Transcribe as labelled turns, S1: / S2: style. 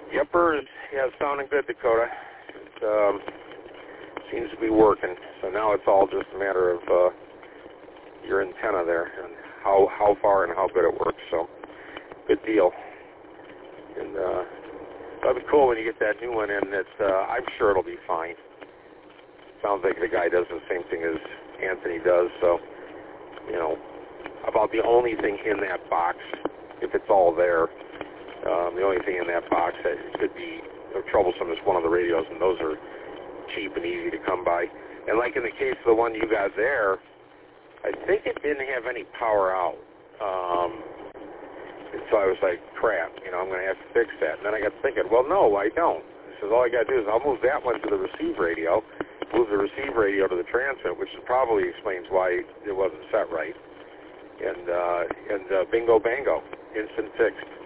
S1: Yepper, yeah, it's sounding good, Dakota. It seems to be working. So now it's all just a matter of your antenna there and how far and how good it works. So good deal. And that'll be cool when you get that new one in. I'm sure it'll be fine. Sounds like the guy does the same thing as Anthony does. So, about the only thing in that box, if it's all there, the only thing in that box that could be troublesome is one of the radios, and those are cheap and easy to come by. And like in the case of the one you got there, I think it didn't have any power out. And so I was like, crap, I'm going to have to fix that. And then I got thinking, well, no, I don't. He says, all I got to do is I'll move that one to the receive radio, move the receive radio to the transmit, which probably explains why it wasn't set right. And bingo, bango, instant fixed.